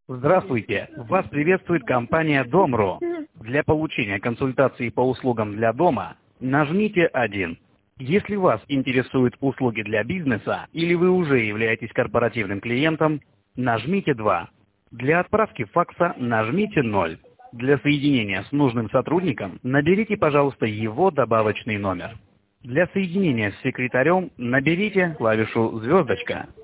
Здравствуйте! Вас приветствует компания Дом.ру. Для получения консультации по услугам для дома нажмите 1. Если вас интересуют услуги для бизнеса или вы уже являетесь корпоративным клиентом, нажмите 2. Для отправки факса нажмите 0. Для соединения с нужным сотрудником наберите, пожалуйста, его добавочный номер. Для соединения с секретарем наберите клавишу звездочка.